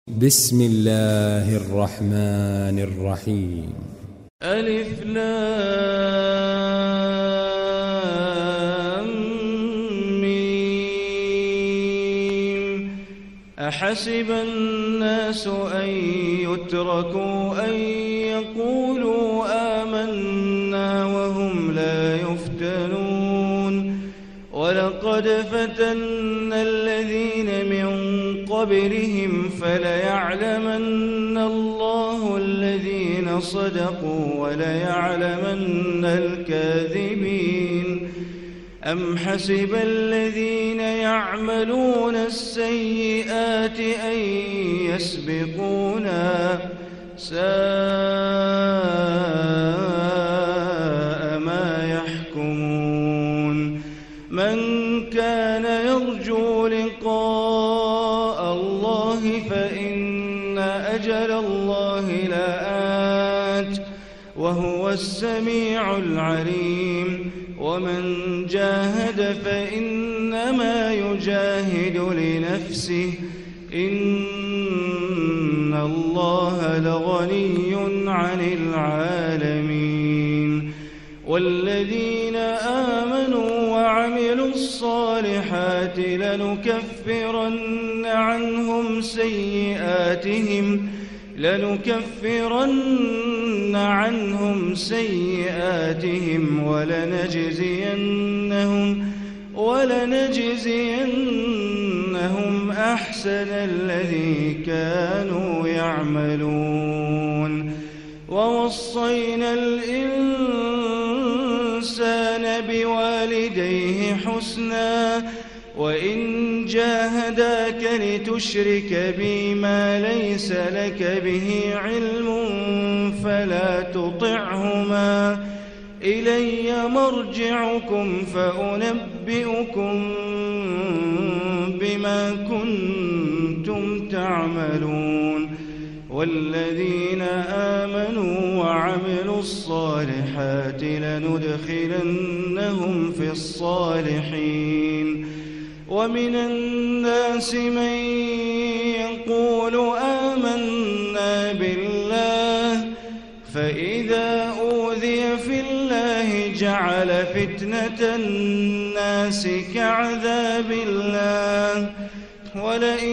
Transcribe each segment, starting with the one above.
بسم الله الرحمن الرحيم. ألف لام ميم. أحسب الناس أن يتركوا أن يقولوا آمنا وهم لا يفتنون. ولقد فتنا الذين من قبلهم فليعلمن الله الذين صدقوا وليعلمن الكاذبين. أم حسب الذين يعملون السيئات أن يسبقونا ساء ما يحكمون. من كان يرجو لقاء الله فإن أجل الله لآت وهو السميع العليم. ومن جاهد فإنما يجاهد لنفسه إن الله لغني عن العالمين. والذين آمنوا وعملوا الصالحات لنكفرن عنهم سيئاتهم ولنجزينهم أحسن الذي كانوا يعملون. ووصينا الإنسان بوالديه حسنا وإن جاهداك لتشرك بي ما ليس لك به علم فلا تطعهما. إلي مرجعكم فأنبئكم بما كنتم تعملون. والذين آمنوا وعملوا الصالحات لندخلنهم في الصالحين. ومن الناس من يقول آمنا بالله فإذا أوذي في الله جعل فتنة الناس كعذاب الله. ولئن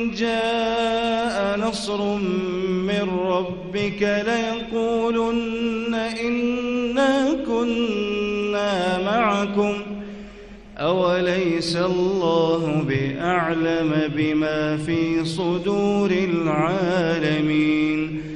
جاء نصر من ربك ليقولن إنا كنا معكم أوليس الله بأعلم بما في صدور العالمين.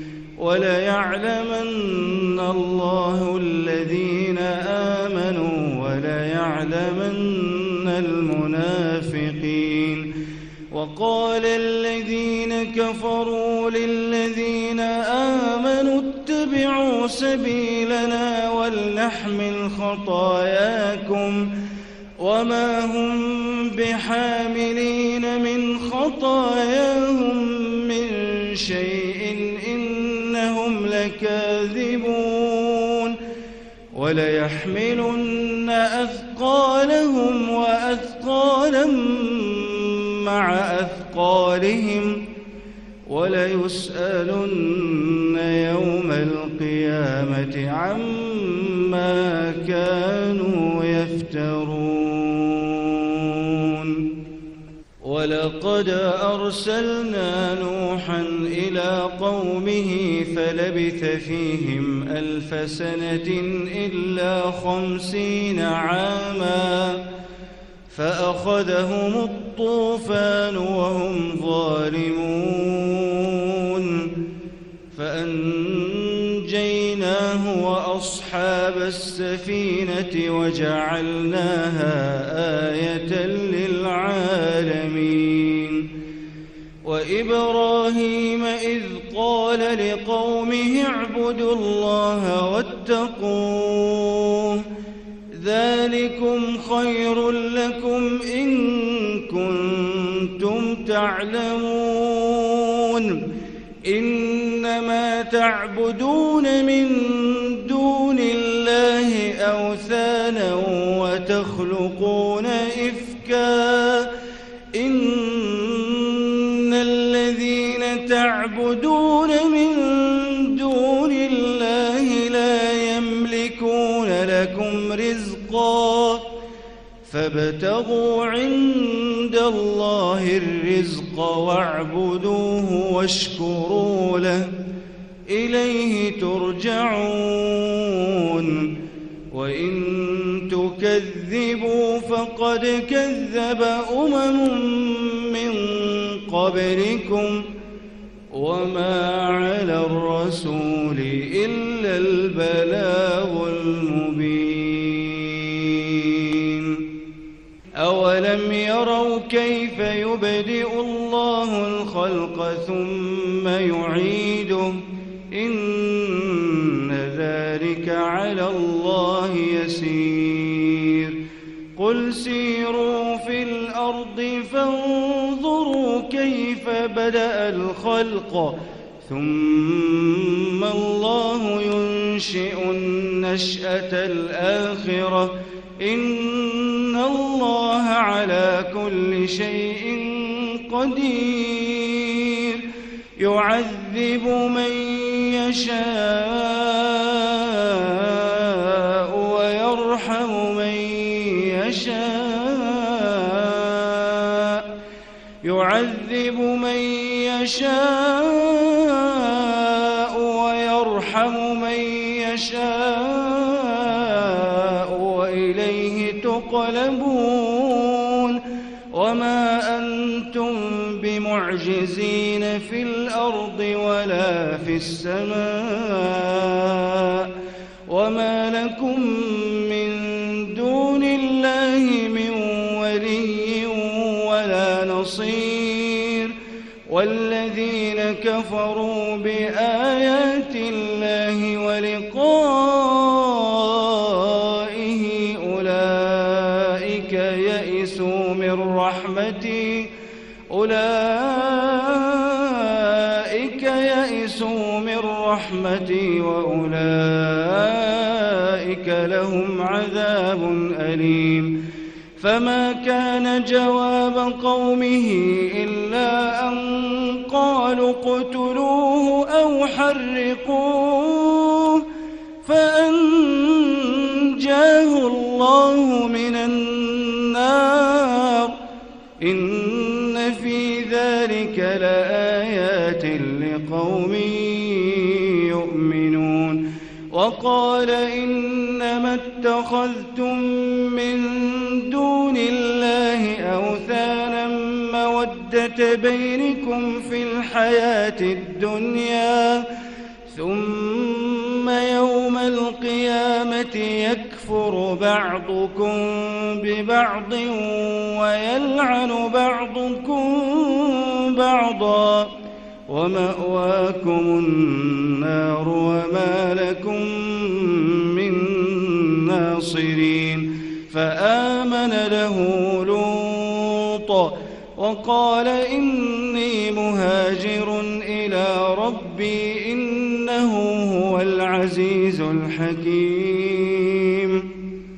وليعلمن الله الذين آمنوا وليعلمن المنافقين. وقال الذين كفروا للذين آمنوا اتبعوا سبيلنا ولنحمل خطاياكم وما هم بحاملين من خطاياهم من شيء إنهم لكاذبون. وليحملن أثقالهم وأثقالا مع أثقالهم وليسألن يوم القيامة عما كانوا يفترون. ولقد أرسلنا نوحا إلى قومه فلبث فيهم 1000 سنة إلا 50 عاما فأخذهم الطوفان وهم ظالمون. فأنجيناه وأصحاب السفينة وجعلناها آية للعالمين. وإبراهيم إذ قال لقومه اعبدوا الله واتقوه ذلكم خير لكم إن كنتم تعلمون. إنما تعبدون من دون الله أوثانا وتخلقون إفكا إن الذين تعبدون من دون الله لا يملكون لكم رزقا فابتغوا عند الله الرزق واعبدوه واشكروا له إليه ترجعون وإن تكذبوا فقد كذب من قبلكم وما على الرسول إلا البلاغ المبين أولم يروا كيف يبدئ الله الخلق ثم يعيده إن ذلك على الله يسير قل سيروا في الأرض فانظروا كيف بدأ الخلق ثم الله ينشئ النشأة الآخرة إن الله على كل شيء قدير يعذب من يشاء ويرحم من يشاء يعذب من يشاء ويرحم من يشاء وإليه تقلبون وما أنتم بمعجزين في الأرض ولا في السماء وما لكم من دون الله من ولي ولا نصير والذين كفروا بآيات الله ولقائه أولئك يئسوا من رحمتي وأولئك لهم عذاب أليم فما كان جواب قومه إلا أن قالوا اقتلوه أو حرقوه فأنجاه الله من النار إن في ذلك لآيات لقوم يؤمنون وقال إنما اتخذتم من دون الله أوثانا مودة بينكم في الحياة الدنيا ثم يوم القيامة يكفر بعضكم ببعض ويلعن بعضكم بعضا ومأواكم النار وما لكم من ناصرين فآمن له لوط وقال إني مهاجر إلى ربي إنه هو العزيز الحكيم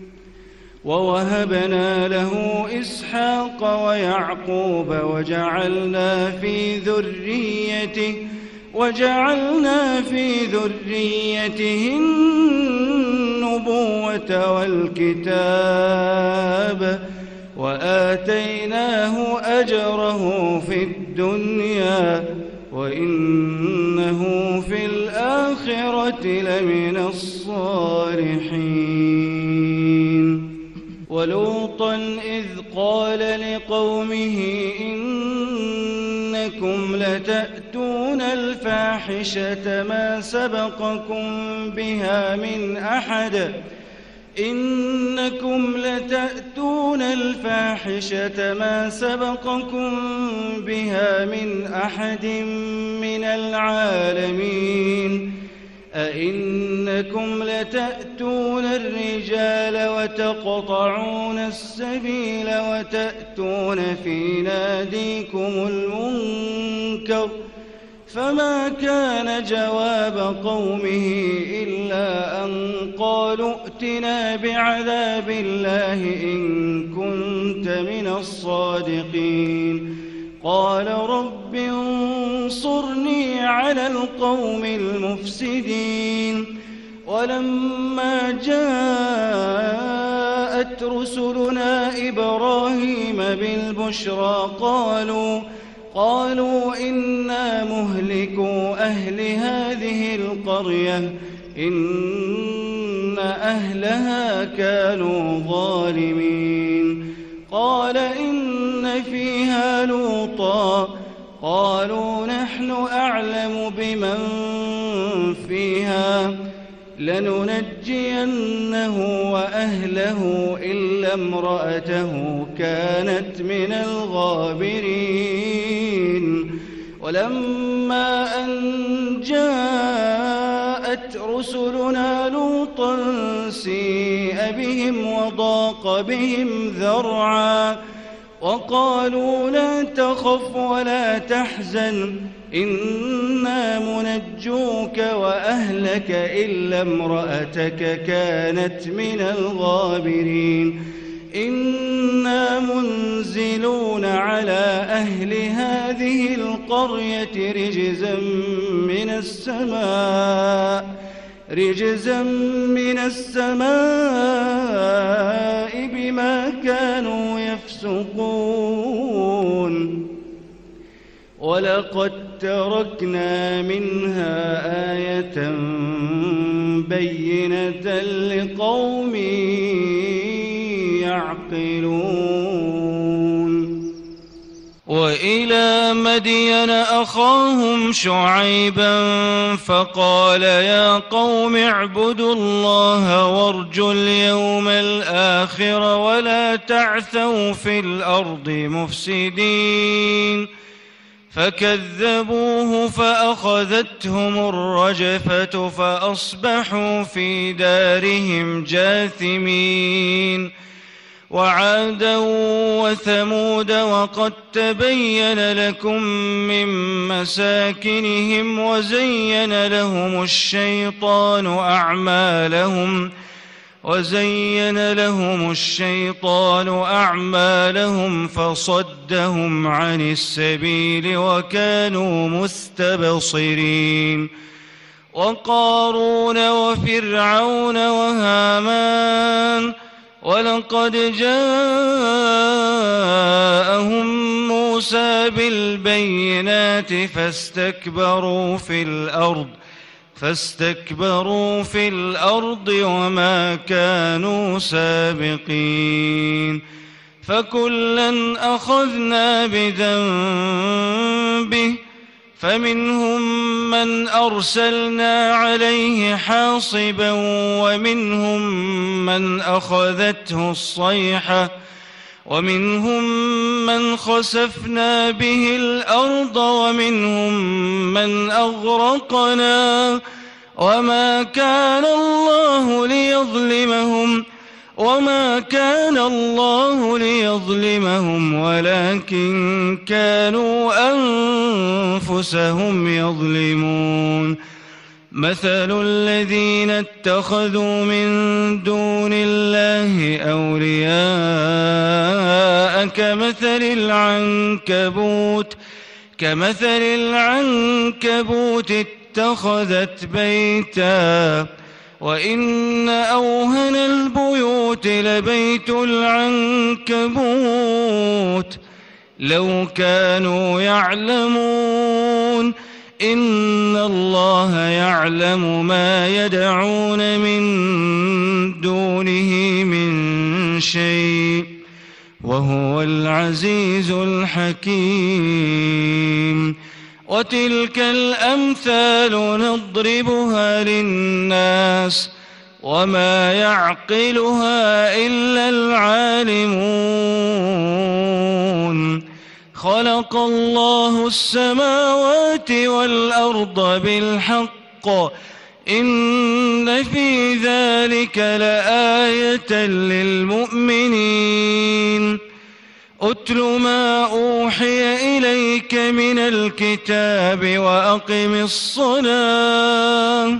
ووهبنا له إسحاق ويعقوب وجعلنا في ذريته النبوة والكتاب وآتيناه أجره في الدنيا وإنه في الآخرة لمن الصالحين ولوطا إذ قال لقومه إنكم لتأتون الفاحشة ما سبقكم بها من أحد من العالمين أئنكم لتأتون الرجال وتقطعون السبيل وتأتون في ناديكم المنكر فما كان جواب قومه إلا أن قالوا ائتنا بعذاب الله إن كنت من الصادقين قال رب انصرني على القوم المفسدين ولما جاءت رسلنا إبراهيم بالبشرى قالوا إنا مهلكو أهل هذه القرية إن أهلها كانوا ظالمين قال إن فيها لوطا قالوا نحن أعلم بمن فيها لننجينه وأهله إلا امرأته كانت من الغابرين ولما أن جاءت رسلنا لوطا سيء بهم وضاق بهم ذرعا وقالوا لا تخف ولا تحزن إنا منجوك وأهلك إلا امرأتك كانت من الغابرين إنا منزلون على أهل هذه القرية رجزا من السماء بما كانوا يفسقون ولقد تركنا منها آية بينة لقوم يعقلون وإلى مدين أخاهم شعيبا فقال يا قوم اعبدوا الله وارجوا اليوم الآخر ولا تعثوا في الأرض مفسدين فكذبوه فأخذتهم الرجفة فأصبحوا في دارهم جاثمين وعادا وثمود وقد تبين لكم من مساكنهم وزين لهم الشيطان أعمالهم فصدهم عن السبيل وكانوا مستبصرين وقارون وفرعون وهامان ولقد جاءهم موسى بالبينات فاستكبروا في الأرض وما كانوا سابقين فكلا أخذنا بذنبه فمنهم من أرسلنا عليه حاصبا ومنهم من أخذته الصيحة ومنهم من خسفنا به الأرض ومنهم من أغرقنا وما كان الله ليظلمهم ولكن كانوا أنفسهم يظلمون مثل الذين اتخذوا من دون الله أولياء كمثل العنكبوت اتخذت بيتا وإن أوهن البيوت لبيت العنكبوت لو كانوا يعلمون إن الله يعلم ما يدعون من دونه من شيء وهو العزيز الحكيم وتلك الأمثال نضربها للناس وما يعقلها إلا العالمون خلق الله السماوات والأرض بالحق إن في ذلك لآية للمؤمنين أتل ما أوحي إليك من الكتاب وأقم الصلاة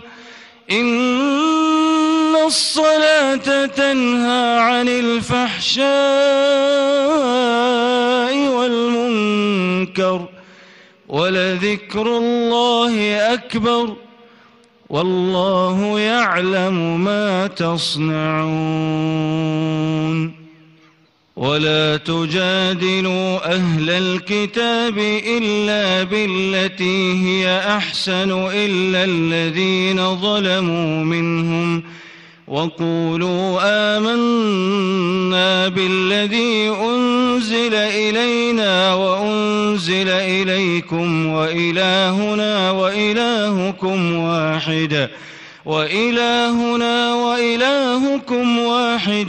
إن الصلاة تنهى عن الفحشاء والمنكر ومنكر، ولذكر الله أكبر، والله يعلم ما تصنعون. ولا تجادلوا أهل الكتاب إلا بالتي هي أحسن إلا الذين ظلموا منهم، وقولوا آمنا بالذي أنزل إلينا وأنزل إليكم وإلهنا وإلهكم واحد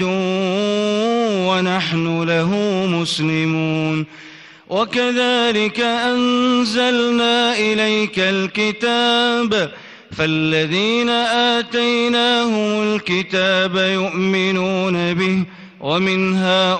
ونحن له مسلمون. وكذلك أنزلنا إليك الكتاب، فالذين آتيناهم الكتاب يؤمنون به، ومن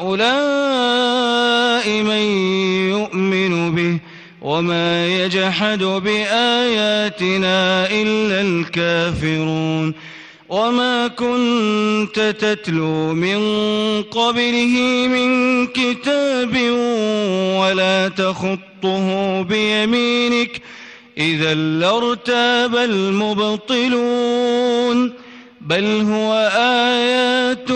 هؤلاء من يؤمن به، وما يجحد بآياتنا إلا الكافرون. وما كنت تتلو من قبله من كتاب ولا تخطه بيمينك، إذا لارتاب المبطلون. بل هو آيات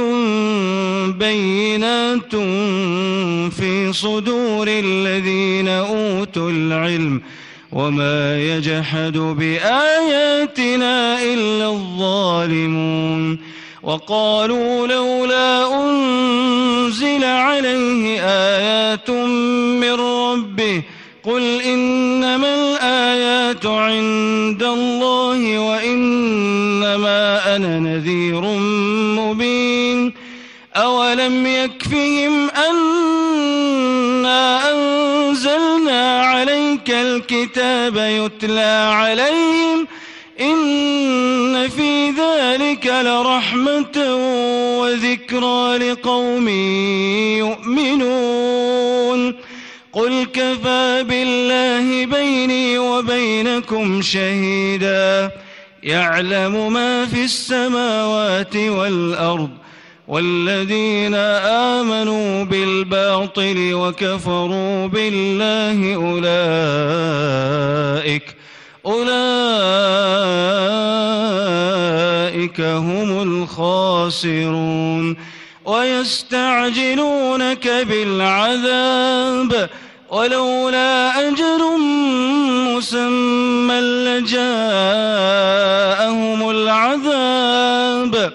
بينات في صدور الذين أوتوا العلم، وما يجحد بآياتنا إلا الظالمون. وقالوا لولا أنزل عليه آيات من ربه، قل إنما الآيات عند الله وإنما أنا نذير مبين. أولم يكفهم أنا أنزلنا عليك الكتاب يتلى عليهم، إن في ذلك لرحمة وذكرى لقوم يؤمنون. قل كفى بالله بيني وبينكم شهيدا، يعلم ما في السماوات والأرض. والذين آمنوا بالباطل وكفروا بالله أولئك هم الخاسرون. ويستعجلونك بالعذاب ولولا أجر مسمى لجاءهم العذاب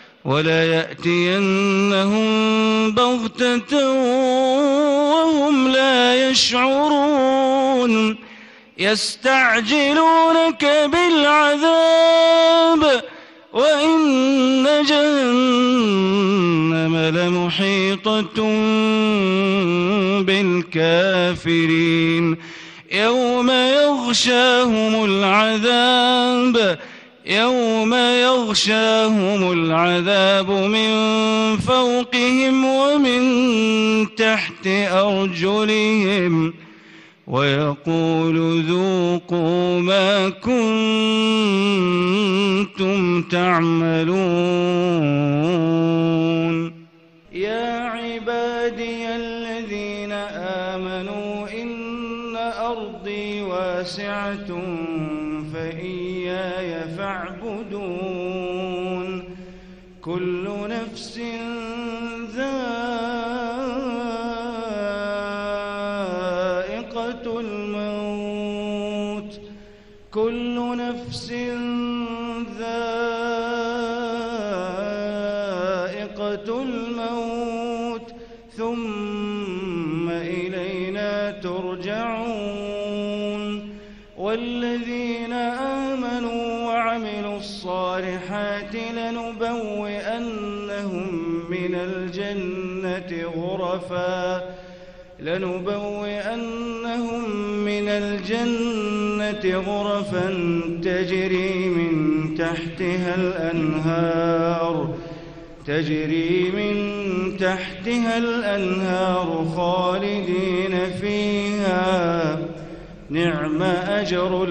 وليأتينهم بغتة وهم لا يشعرون. يستعجلونك بالعذاب وإن جهنم لمحيطة بالكافرين. يوم يغشاهم العذاب من فوقهم ومن تحت أرجلهم ويقول ذوقوا ما كنتم تعملون. يا عبادي الذين آمنوا إن أرضي واسعة فإياي فاعبدون. كل نفس ذائقة الموت ثم إلينا ترجعون. والذين آمنوا وعملوا الصالحات لنبوئنهم من الجنة غرفا تجري من تحتها الأنهار خالدين فيها، نعم أجر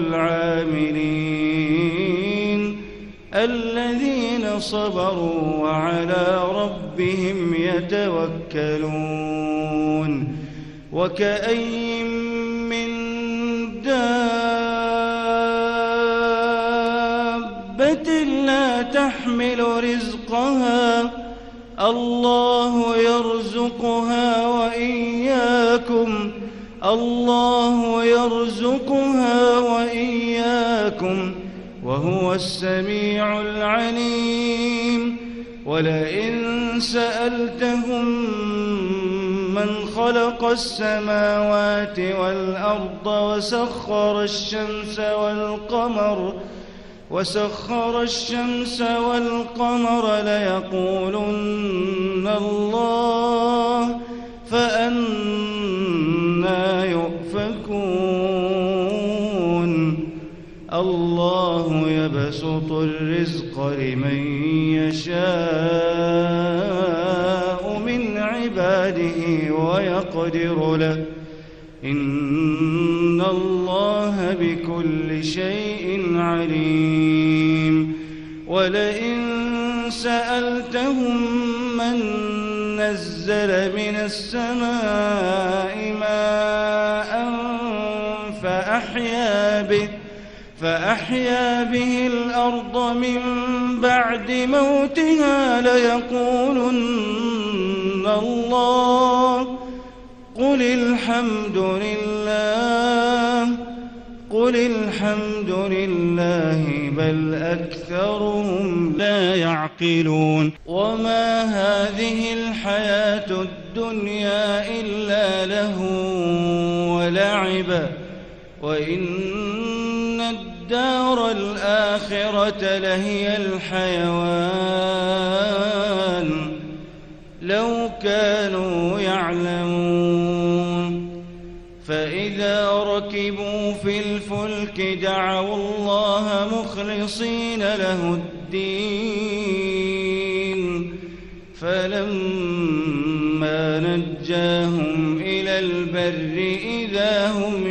العاملين. الذين صبروا وعلى ربهم يتوكلون. وكأين من دابة لا تحمل رزقها الله يرزقها وإياكم وهو السميع العليم. ولئن سألتهم من خلق السماوات والأرض وسخر الشمس والقمر ليقولن الله فأنى يؤفكون. الله يبسط الرزق لمن يشاء من عباده ويقدر له إن الله بكل شيء عليم. ولئن سألتهم من نزل من السماء ماء فأحيا به الأرض من بعد موتها ليقولن الله قل الحمد لله بل أكثرهم لا يعقلون. وما هذه الحياة الدنيا إلا لهو ولعب وإن الدار الآخرة لهي الحيوان لو كانوا يعلمون. فإذا ركبوا في الفلك دعوا الله مخلصين له الدين فلما نجاهم إلى البر إذا هم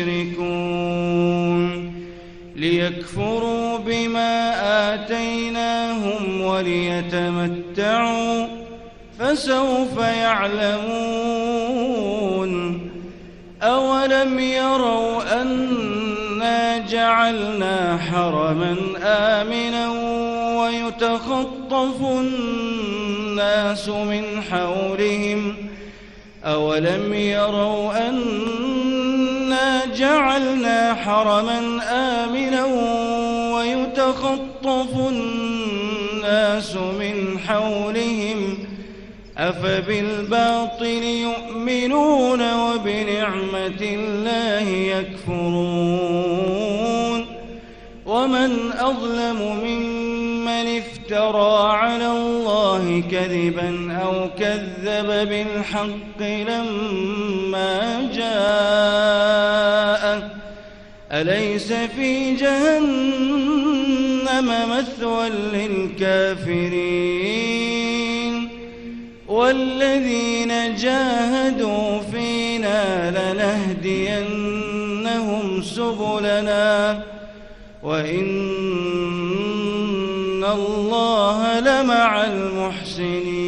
يشركون ليكفروا بما آتيناهم وليتمتعوا فسوف يعلمون. أولم يروا أنا جعلنا حرما آمنا ويتخطف الناس من حولهم أولم يروا أنا جعلنا حرما آمنا ويتخطف الناس من حولهم أفبالباطل يؤمنون وبنعمة الله يكفرون. ومن أظلم ممن افترى على الله كذبا أو كذب بالحق لما جاءه أليس في جهنم مثوى للكافرين والذين جاهدوا فينا لنهدينهم سبلنا وإن الله لمع المحسنين.